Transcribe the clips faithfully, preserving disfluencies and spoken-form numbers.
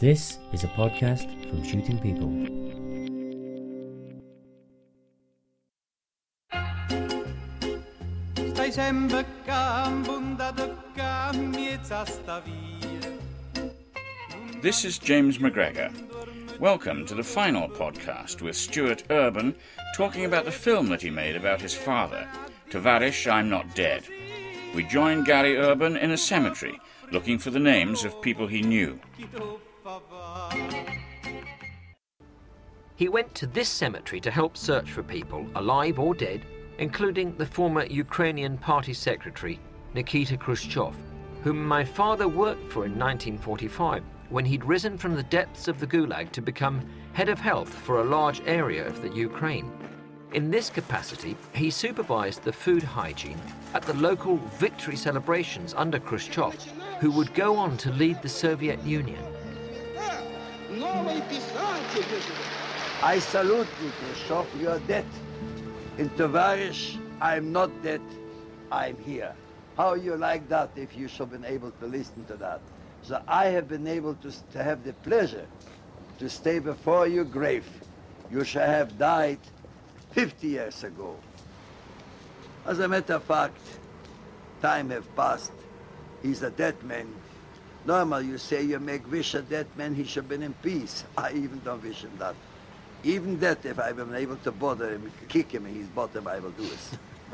This is a podcast from Shooting People. Stai sempre bunda tocca miezza sta via. This is James McGregor. Welcome to the final podcast with Stuart Urban talking about the film that he made about his father, Tovarish, I'm Not Dead. We join Gary Urban in a cemetery looking for the names of people he knew. He went to this cemetery to help search for people, alive or dead, including the former Ukrainian party secretary, Nikita Khrushchev, whom my father worked for in nineteen forty-five, when he'd risen from the depths of the Gulag to become head of health for a large area of the Ukraine. In this capacity, he supervised the food hygiene at the local victory celebrations under Khrushchev, who would go on to lead the Soviet Union. I salute you, Khrushchev, you are dead. In Tovarish, I'm not dead, I'm here. How you like that if you should have been able to listen to that? So I have been able to, to have the pleasure to stay before your grave. You shall have died fifty years ago. As a matter of fact, time have passed. He's a dead man. Normal, you say you make wish a dead man, he should have been in peace. I even don't wish him that. Even that, if I've been able to bother him, kick him in his bottom, I will do it.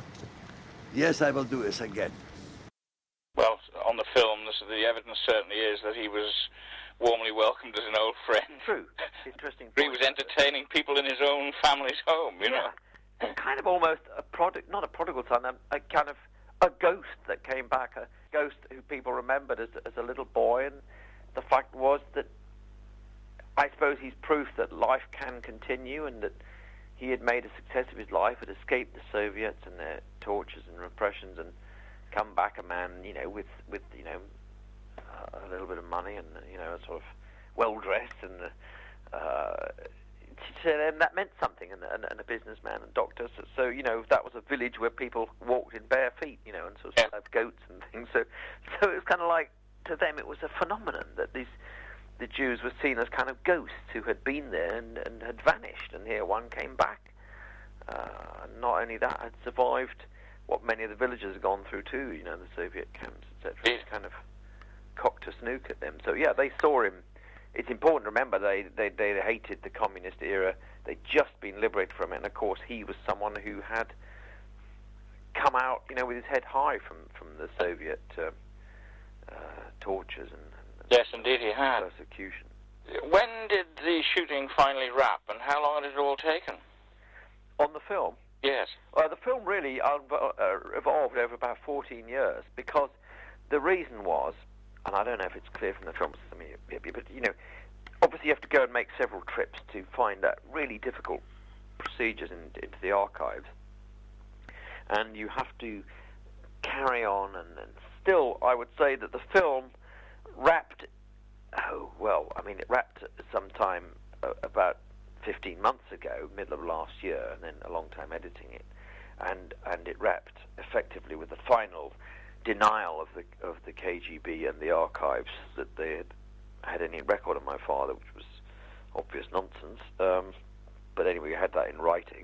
Yes, I will do this again. Well, on the film, this, the evidence certainly is that he was warmly welcomed as an old friend. True. Interesting. He was entertaining people in his own family's home, you yeah. know. And kind of almost a prodigal, not a prodigal son, a, a kind of a ghost that came back, a ghost who people remembered as, as a little boy. And the fact was that I suppose he's proof that life can continue and that he had made a success of his life, had escaped the Soviets and their tortures and repressions and come back a man, you know, with, with you know, uh, a little bit of money and, you know, sort of well-dressed and uh, so then that meant something, and, and, and a businessman and doctor. So, so, you know, that was a village where people walked in bare feet, you know, and sort of yeah. had goats and things. So, so it was kind of like, to them, it was a phenomenon that these the Jews were seen as kind of ghosts who had been there and, and had vanished, and here one came back. Uh, not only that, had survived what many of the villagers had gone through too, you know, the Soviet camps, et cetera. It kind of cocked a snook at them. So, yeah, they saw him. It's important to remember they, they, they hated the communist era. They'd just been liberated from it, and of course he was someone who had come out, you know, with his head high from, from the Soviet uh, uh, tortures and, and yes, indeed he had. Persecution. When did the shooting finally wrap, and how long had it all taken? On the film? Yes. Well, the film really uh, evolved over about fourteen years, because the reason was, and I don't know if it's clear from the film, but, you know, obviously you have to go and make several trips to find out really difficult procedures in, into the archives. And you have to carry on, and, and still, I would say that the film wrapped, oh, well, I mean, it wrapped sometime uh, about fifteen months ago, middle of last year, and then a long time editing it. And, and it wrapped effectively with the final denial of the of the K G B and the archives that they had had any record of my father, which was obvious nonsense. Um, but anyway, we had that in writing,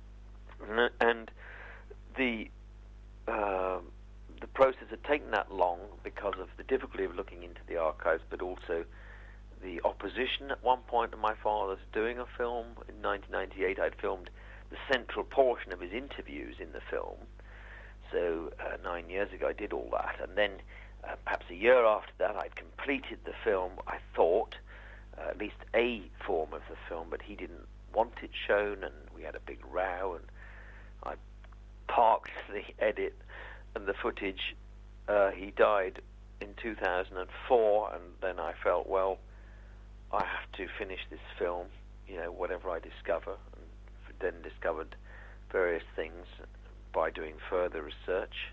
and the uh, the process had taken that long because of the difficulty of looking into the archives, but also the opposition at one point to my father's doing a film. In nineteen ninety-eight, I'd filmed the central portion of his interviews in the film. So uh, nine years ago I did all that, and then uh, perhaps a year after that I'd completed the film, I thought, uh, at least a form of the film, but he didn't want it shown, and we had a big row, and I parked the edit and the footage. Uh, he died in two thousand four, and then I felt, well, I have to finish this film, you know, whatever I discover, and then discovered various things by doing further research.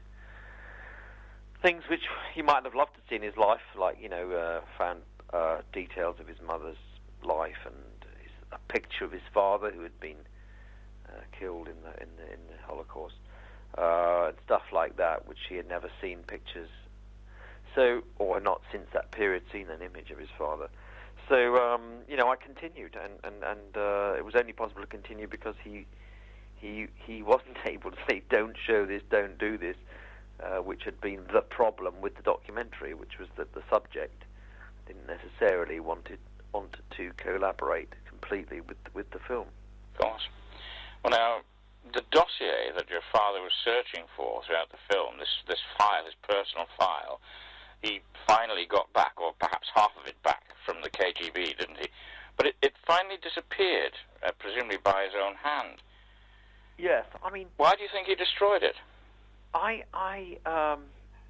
Things which he might have loved to see in his life, like, you know, uh, found uh, details of his mother's life and his, a picture of his father who had been uh, killed in the, in the, in the Holocaust, uh, and stuff like that, which he had never seen pictures. So, or not since that period seen an image of his father. so, um, you know, I continued, and, and, and uh, it was only possible to continue because he he he wasn't able to say, don't show this, don't do this, uh, which had been the problem with the documentary, which was that the subject didn't necessarily wanted, wanted to collaborate completely with, with the film. Of course. Well, now, the dossier that your father was searching for throughout the film, this, this file, this personal file, he finally got back, or perhaps half of it back, from the K G B, didn't he? But it, it finally disappeared, uh, presumably by his own hand. Yes, I mean... Why do you think he destroyed it? I, I, um,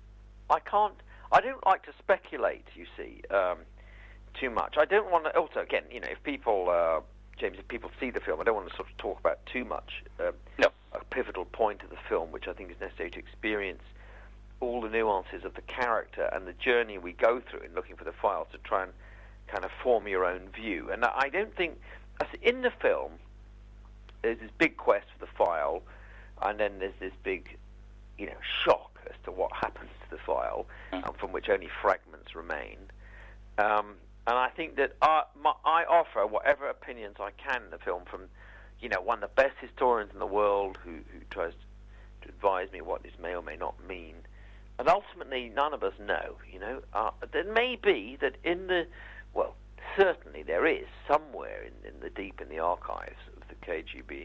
I can't... I don't like to speculate, you see, um, too much. I don't want to... Also, again, you know, if people... Uh, James, if people see the film, I don't want to sort of talk about too much. Um, no. A pivotal point of the film, which I think is necessary to experience all the nuances of the character and the journey we go through in looking for the files to try and kind of form your own view. And I don't think... In the film, there's this big quest for the file, and then there's this big, you know, shock as to what happens to the file, mm. and from which only fragments remain. Um, and I think that I, my, I offer whatever opinions I can in the film from, you know, one of the best historians in the world who, who tries to advise me what this may or may not mean. And ultimately, none of us know, you know. Uh, there may be that in the, well, certainly there is somewhere in, in the deep in the archives of the K G B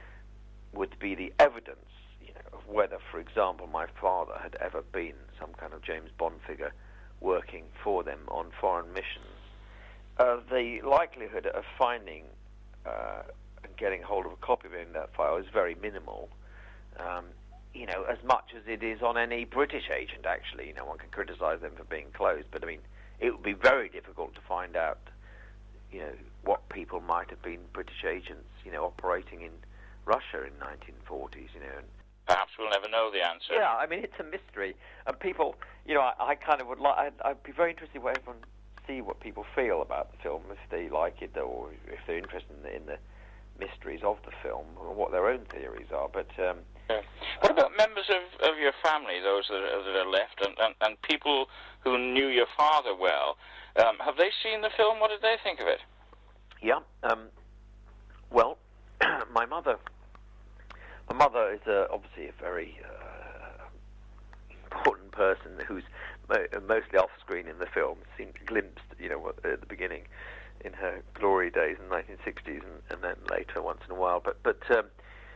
would be the evidence, you know, of whether, for example, my father had ever been some kind of James Bond figure working for them on foreign missions. Uh, the likelihood of finding uh, and getting hold of a copy of that file is very minimal. Um, you know, as much as it is on any British agent, actually. You know, one can criticize them for being closed, but I mean, it would be very difficult to find out, you know, what people might have been British agents, you know, operating in Russia in nineteen forties, you know. And perhaps we'll never know the answer. Yeah, I mean, it's a mystery. And people, you know, I, I kind of would like, I'd, I'd be very interested when everyone see what people feel about the film, if they like it or if they're interested in the, in the mysteries of the film or what their own theories are. But um, yeah. What about members of, of your family, those that are, that are left, and, and, and people who knew your father well? Um, have they seen the film? What did they think of it? Yeah. Um, well, my mother, my mother is uh, obviously a very uh, important person who's mo- mostly off screen in the film, seen glimpsed, you know, at the beginning in her glory days in the nineteen sixties, and, and then later once in a while. But but um,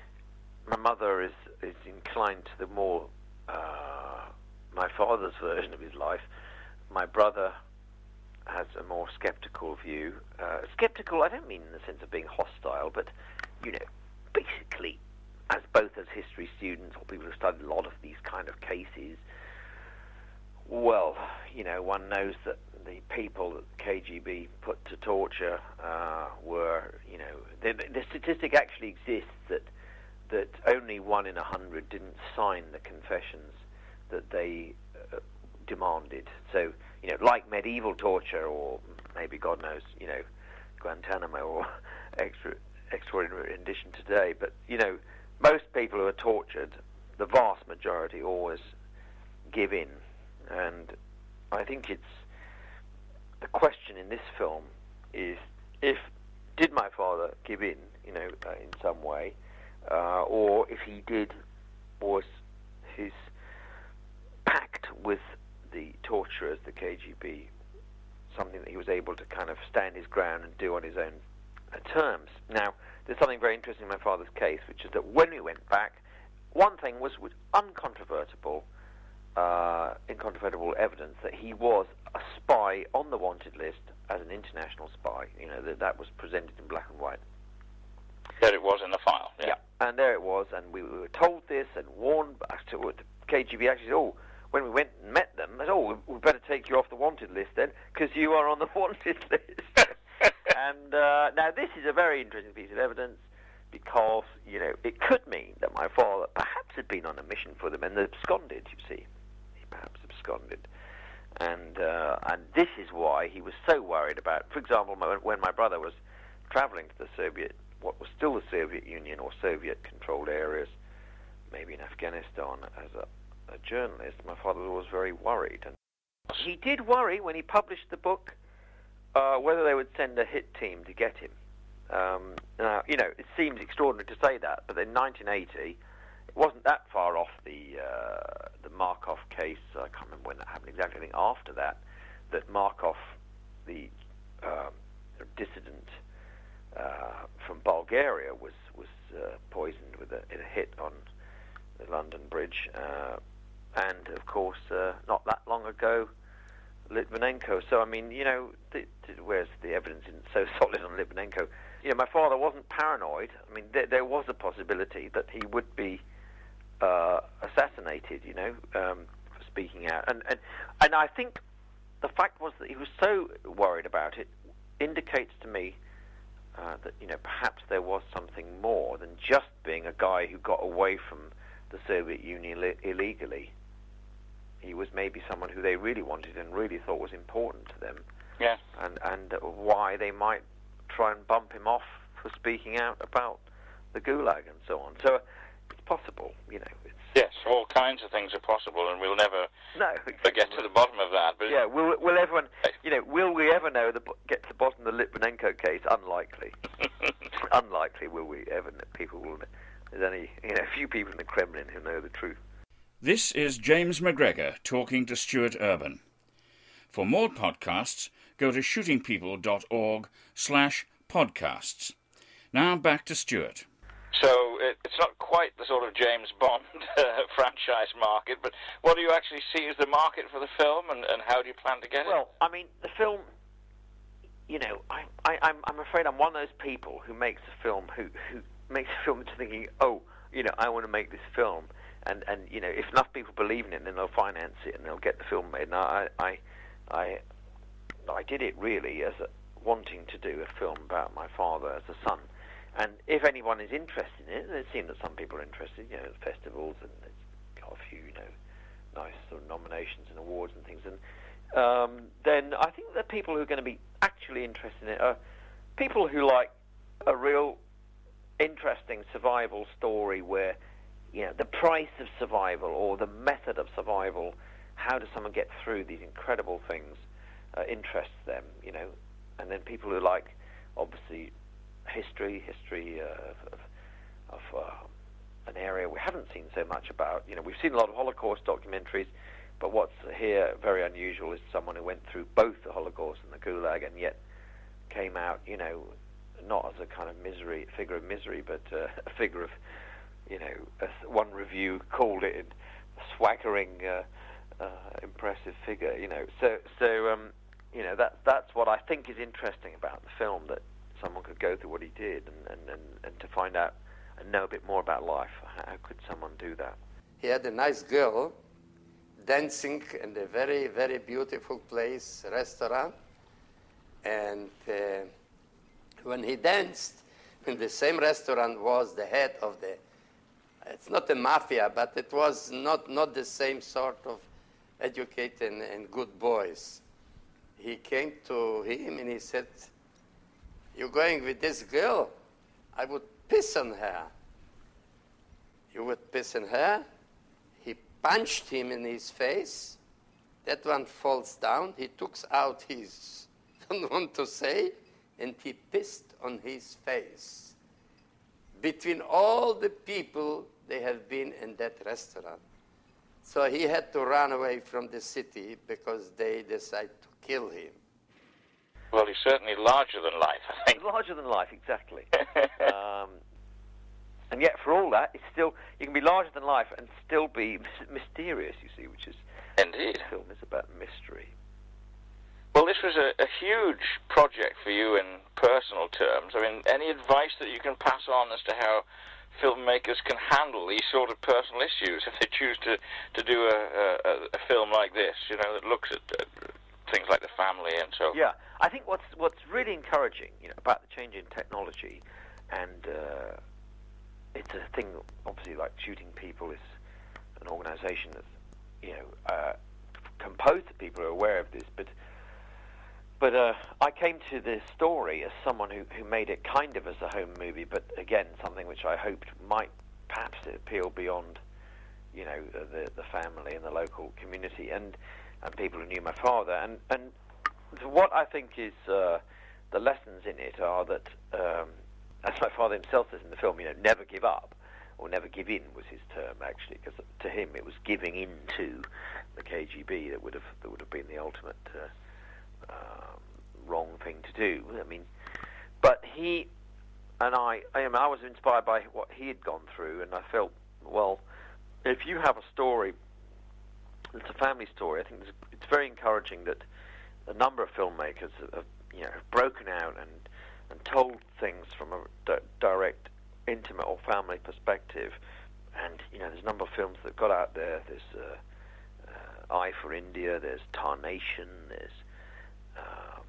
my mother is is inclined to the more uh, my father's version of his life. My brother has a more skeptical view. Uh, skeptical, I don't mean in the sense of being hostile, but, you know, basically, as both as history students or people who studied a lot of these kind of cases, well, you know, one knows that the people that the K G B put to torture uh, were, you know, the, the statistic actually exists that that only one in a hundred didn't sign the confessions that they uh, demanded. So, you know, like medieval torture, or maybe, God knows, you know, Guantanamo or extra, extraordinary rendition today. But, you know, most people who are tortured, the vast majority always give in. And I think it's, the question in this film is, if, did my father give in, you know, uh, in some way, uh, or if he did, was his pact with the torturers, the K G B, something that he was able to kind of stand his ground and do on his own uh, terms. Now, there's something very interesting in my father's case, which is that when we went back, one thing was with uncontrovertible, uh, incontrovertible evidence that he was a spy on the wanted list as an international spy. You know, that that was presented in black and white. There it was in the file. Yeah, yeah. And there it was, and we, we were told this and warned. To, the K G B actually said, oh, when we went and met them, they said, oh, we better take you off the wanted list then, because you are on the wanted list. And uh, now this is a very interesting piece of evidence, because, you know, it could mean that my father perhaps had been on a mission for them and absconded, you see. He perhaps absconded. And uh, and this is why he was so worried about, for example, when my brother was traveling to the Soviet, what was still the Soviet Union or Soviet-controlled areas, maybe in Afghanistan, as a, a journalist, my father was very worried. And he did worry when he published the book uh, whether they would send a hit team to get him. Um, now, you know, it seems extraordinary to say that, but in nineteen eighty, it wasn't that far off the uh, the Markov case. I can't remember when that happened exactly. I think after that, that Markov, the um, dissident uh, from Bulgaria, was was uh, poisoned with a, in a hit on the London Bridge, uh, and of course, uh, not that long ago, Litvinenko. So I mean, you know, the, the, whereas the evidence isn't so solid on Litvinenko, you know, my father wasn't paranoid. I mean, there, there was a possibility that he would be uh, assassinated, you know, um, for speaking out, and and and I think the fact was that he was so worried about it indicates to me uh, that, you know, perhaps there was something more than just being a guy who got away from the Soviet Union li- illegally. He was maybe someone who they really wanted and really thought was important to them. Yeah. And and uh, why they might try and bump him off for speaking out about the Gulag and so on. So it's possible, you know. It's, yes, all kinds of things are possible, and we'll never no, exactly. get to the bottom of that. But yeah, will will everyone, you know, will we ever know the get to the bottom of the Litvinenko case? Unlikely. Unlikely will we ever know. People will. There's only, you know, a few people in the Kremlin who know the truth. This is James McGregor talking to Stuart Urban. For more podcasts, go to shootingpeople.org slash podcasts. Now back to Stuart. So it, it's not quite the sort of James Bond uh, franchise market, but what do you actually see as the market for the film, and, and how do you plan to get it? Well, I mean, the film, you know, I, I, I'm, I'm afraid I'm one of those people who makes a film, who, who makes a film into thinking, oh, you know, I want to make this film. And, and you know, if enough people believe in it, then they'll finance it and they'll get the film made. And I, I, I, I did it really as a, wanting to do a film about my father as a son. And if anyone is interested in it, and it seems that some people are interested, you know, at festivals, and it's got a few, you know, nice sort of nominations and awards and things. And um, then I think the people who are going to be actually interested in it are people who like a real interesting survival story where, you know, the price of survival or the method of survival, how does someone get through these incredible things, uh, interests them, you know. And then people who like, obviously, history, history uh, of, of uh, an area we haven't seen so much about. You know, we've seen a lot of Holocaust documentaries, but what's here very unusual is someone who went through both the Holocaust and the Gulag and yet came out, you know, not as a kind of misery, figure of misery, but uh, a figure of, you know, as one review called it, a swaggering, uh, uh, impressive figure, you know. So, so um, you know, that that's what I think is interesting about the film, that someone could go through what he did and, and, and, and to find out and know a bit more about life. How could someone do that? He had a nice girl dancing in a very, very beautiful place, restaurant. And uh, when he danced, in the same restaurant was the head of the, it's not a mafia, but it was not, not the same sort of educated and, and good boys. He came to him and he said, "You're going with this girl? I would piss on her." You would piss on her? He punched him in his face. That one falls down. He took out his, don't want to say, and he pissed on his face. Between all the people, they have been in that restaurant. So he had to run away from the city because they decided to kill him. Well, he's certainly larger than life, I think. Larger than life, exactly. um, and yet, for all that, it's still, you can be larger than life and still be mis- mysterious, you see, which is... Indeed. The film is about mystery. Well, this was a, a huge project for you in personal terms. I mean, any advice that you can pass on as to how filmmakers can handle these sort of personal issues if they choose to, to do a, a, a film like this, you know, that looks at uh, things like the family and so... Yeah, I think what's what's really encouraging, you know, about the change in technology, and uh, it's a thing, obviously, like Shooting People is an organisation that's, you know, uh, composed of people who are aware of this, but but uh, I came to this story as someone who, who made it kind of as a home movie, but again, something which I hoped might perhaps appeal beyond, you know, the the family and the local community and and people who knew my father, and and so what I think is uh, the lessons in it are that, um, as my father himself says in the film, you know, never give up, or never give in was his term actually, because to him it was giving in to the K G B that would have that would have been the ultimate uh, um, wrong thing to do. I mean, but he and I, I mean, I was inspired by what he had gone through, and I felt, well, if you have a story, it's a family story. I think it's, it's very encouraging that a number of filmmakers have, you know, have broken out and and told things from a di- direct, intimate or family perspective. And you know, there's a number of films that got out there. There's uh, uh, Eye for India. There's Tarnation. There's um,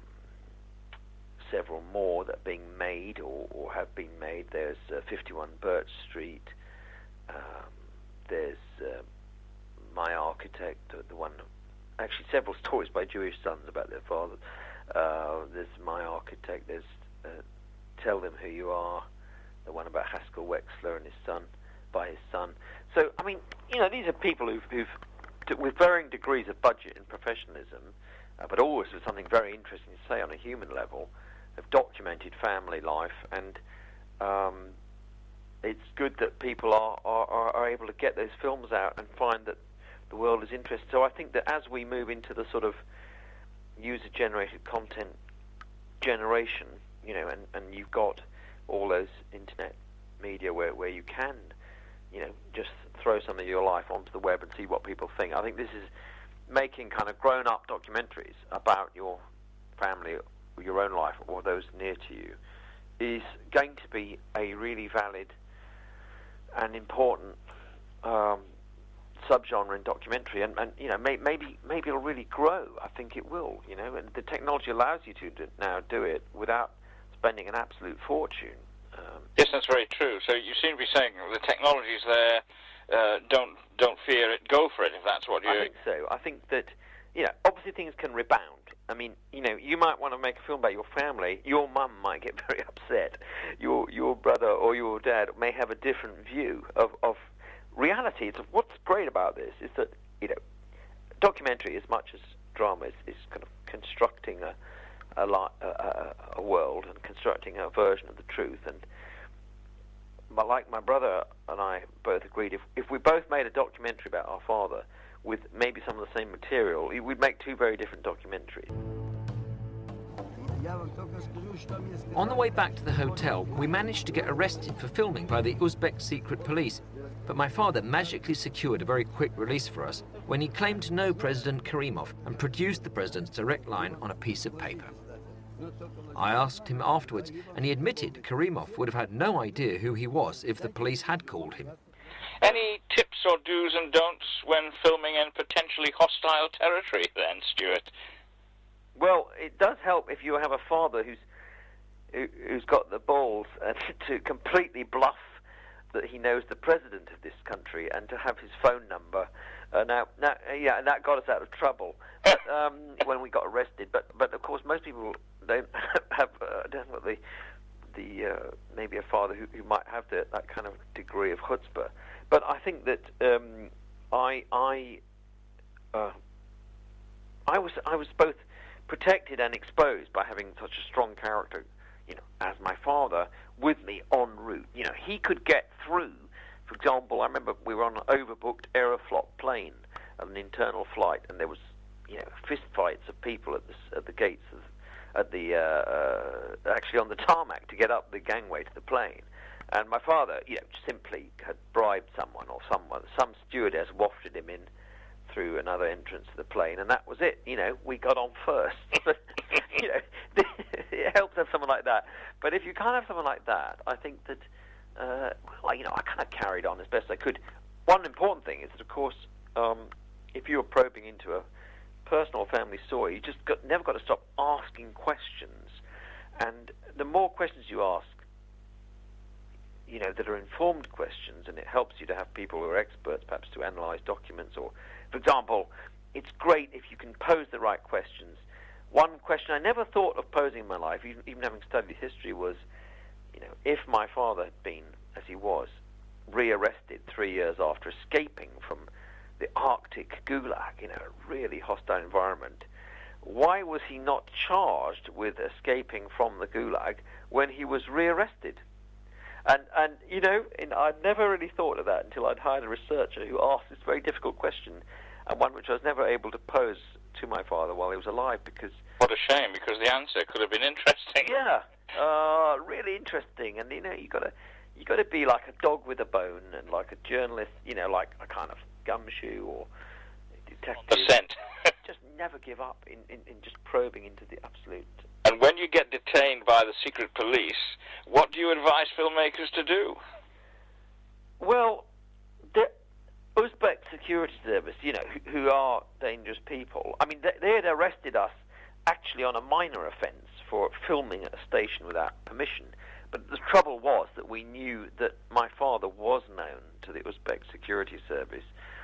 several more that are being made or, or have been made. There's uh, fifty-one Birch Street. Um, there's uh, My Architect, the, the one, actually several stories by Jewish sons about their fathers. Uh, there's My Architect. There's uh, Tell Them Who You Are, the one about Haskell Wexler and his son, by his son. So, I mean, you know, these are people who've, who've with varying degrees of budget and professionalism, uh, but always with something very interesting to say on a human level, have documented family life, and um, it's good that people are, are, are able to get those films out and find that the world is interested. So I think that as we move into the sort of user-generated content generation, you know, and, and you've got all those internet media where, where you can, you know, just throw some of your life onto the web and see what people think. I think this is making kind of grown-up documentaries about your family, or your own life, or those near to you, is going to be a really valid and important um, subgenre in documentary, and, and you know, may, maybe maybe it'll really grow. I think it will, you know, and the technology allows you to do, now do it without spending an absolute fortune. Um, yes, that's very true. So you seem to be saying the technology's there. Uh, don't don't fear it. Go for it if that's what you're. I think so. I think that, you know, obviously things can rebound. I mean, you know, you might want to make a film about your family. Your mum might get very upset. Your your brother or your dad may have a different view of, of reality. It's, what's great about this is that, you know, documentary, as much as drama, is, is kind of constructing a a, a a world and constructing a version of the truth. And my, like my brother and I both agreed, if if we both made a documentary about our father with maybe some of the same material, we'd make two very different documentaries. On the way back to the hotel, we managed to get arrested for filming by the Uzbek secret police, but my father magically secured a very quick release for us when he claimed to know President Karimov and produced the president's direct line on a piece of paper. I asked him afterwards, and he admitted Karimov would have had no idea who he was if the police had called him. Any tips or do's and don'ts when filming in potentially hostile territory then, Stuart? Well, it does help if you have a father who's who, who's got the balls uh, to completely bluff that he knows the president of this country and to have his phone number. Uh, now, now, yeah, and that got us out of trouble but, um, when we got arrested. But, but of course, most people don't have uh, don't have the the uh, maybe a father who, who might have the, that kind of degree of chutzpah. But I think that um, I I uh, I was I was both protected and exposed by having such a strong character, you know, as my father with me en route. You know, he could get through. For example, I remember we were on an overbooked Aeroflot plane at an internal flight, and there was, you know, fist fights of people at the at the gates of, at the uh, uh, actually on the tarmac to get up the gangway to the plane. And my father, you know, simply had bribed someone or someone, some stewardess wafted him in through another entrance to the plane, and that was it. You know, we got on first. You know, it helps to have someone like that. But if you can't have someone like that, I think that, uh, well, you know, I kind of carried on as best I could. One important thing is that, of course, um, if you're probing into a personal family story, you just got, never got to stop asking questions. And the more questions you ask, you know, that are informed questions, and it helps you to have people who are experts, perhaps, to analyze documents. Or, for example, it's great if you can pose the right questions. One question I never thought of posing in my life, even, even having studied history, was, you know, if my father had been, as he was, rearrested three years after escaping from the Arctic gulag, you know, a really hostile environment, why was he not charged with escaping from the Gulag when he was rearrested? And, and you know, and I'd never really thought of that until I'd hired a researcher who asked this very difficult question, and one which I was never able to pose to my father while he was alive, because... What a shame, because the answer could have been interesting. Yeah, uh, really interesting. And, you know, you got to you got to be like a dog with a bone, and like a journalist, you know, like a kind of Gumshoe or detective. The scent. Just never give up in, in, in just probing into the absolute... And when you get detained by the secret police, what do you advise filmmakers to do? Well, the Uzbek security service, you know, who, who are dangerous people, I mean, they, they had arrested us actually on a minor offence for filming at a station without permission. But the trouble was that we knew that my father was known to the Uzbek security service.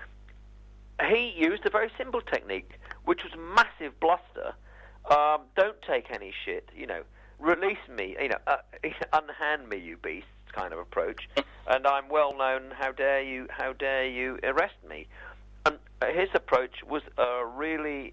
He used a very simple technique, which was massive bluster. Um, don't take any shit, you know, release me, you know, uh, unhand me, you beasts, kind of approach, and I'm well known, how dare you, how dare you arrest me. And his approach was a really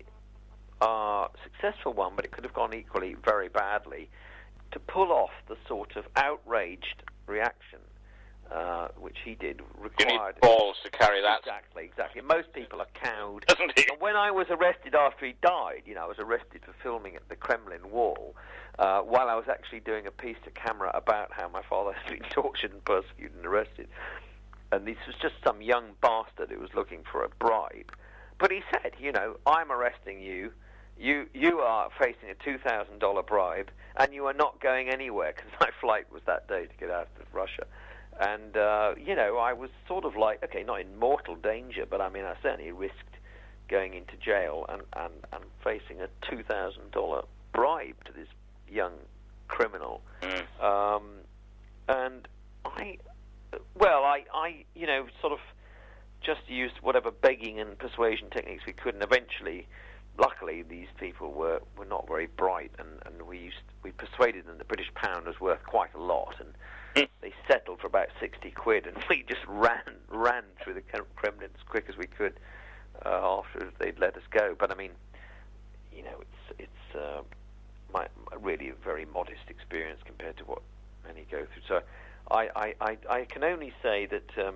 uh, successful one, but it could have gone equally very badly. To pull off the sort of outraged reaction uh, which he did required... You need balls to carry that. Exactly, exactly. Most people are cowed. Doesn't he? And when I was arrested after he died, you know, I was arrested for filming at the Kremlin wall, uh, while I was actually doing a piece to camera about how my father had been tortured and persecuted and arrested. And this was just some young bastard who was looking for a bribe. But he said, you know, I'm arresting you. You you are facing a two thousand dollars bribe, and you are not going anywhere, because my flight was that day to get out of Russia. And, uh, you know, I was sort of like, okay, not in mortal danger, but I mean, I certainly risked going into jail and, and, and facing a two thousand dollars bribe to this young criminal. Mm. Um, and I, well, I, I, you know, sort of just used whatever begging and persuasion techniques we could, and eventually... Luckily, these people were, were not very bright, and, and we used we persuaded them the British pound was worth quite a lot, and they settled for about sixty quid, and we just ran ran through the Kremlin as quick as we could uh, after they'd let us go. But I mean, you know, it's it's uh, my, really a very modest experience compared to what many go through. So I I, I, I can only say that. Um,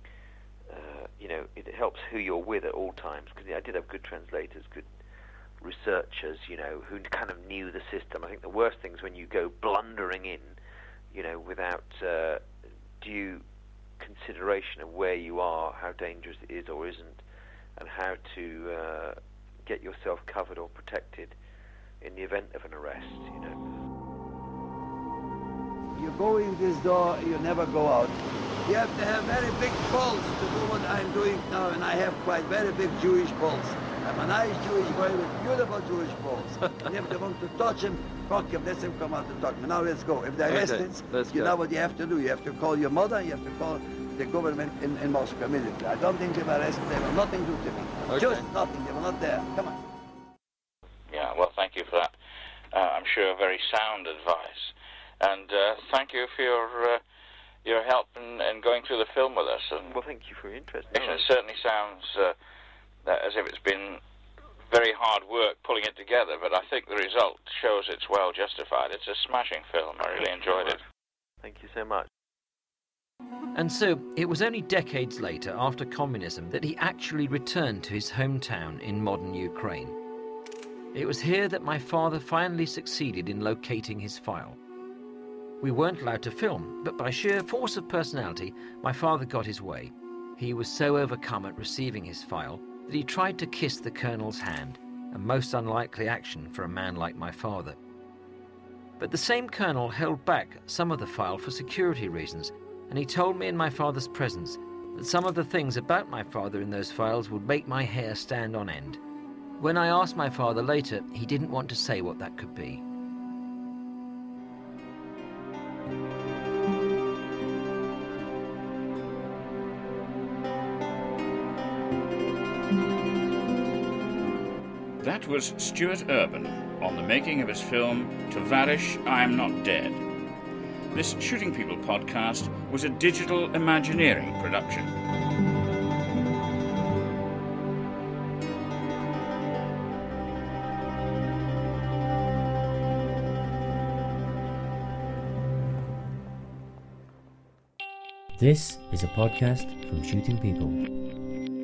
uh, you know, it helps who you're with at all times, because I did have good translators, good researchers, you know, who kind of knew the system. I think the worst thing is when you go blundering in, you know, without uh, due consideration of where you are, how dangerous it is or isn't, and how to uh, get yourself covered or protected in the event of an arrest, you know. You go in this door, you never go out. You have to have very big balls to do what I'm doing now, and I have quite very big Jewish balls. I'm a nice Jewish boy with beautiful Jewish balls. And if they want to touch him, fuck him, let him come out and touch me. Now let's go. If they arrest Okay, him, let's you go. know what you have to do. You have to call your mother, you have to call the government in, in Moscow immediately. I don't think they were arrested. They were nothing to do to me. Okay. Just nothing. They were not there. Come on. Yeah, well, thank you for that. Uh, I'm sure very sound advice. And uh, thank you for your uh, your help in, in going through the film with us. And Well, thank you for your interest. it certainly sounds uh, as if it's been very hard work pulling it together, but I think the result shows it's well justified. It's a smashing film. I really enjoyed it. Thank you so much. And so it was only decades later, after communism, that he actually returned to his hometown in modern Ukraine. It was here that my father finally succeeded in locating his file. We weren't allowed to film, but by sheer force of personality, my father got his way. He was so overcome at receiving his file that he tried to kiss the colonel's hand, a most unlikely action for a man like my father. But the same colonel held back some of the file for security reasons, and he told me in my father's presence that some of the things about my father in those files would make my hair stand on end. When I asked my father later, he didn't want to say what that could be. That was Stuart Urban on the making of his film Tovarish, I'm Not Dead. This Shooting People podcast was a Digital Imagineering production. This is a podcast from Shooting People.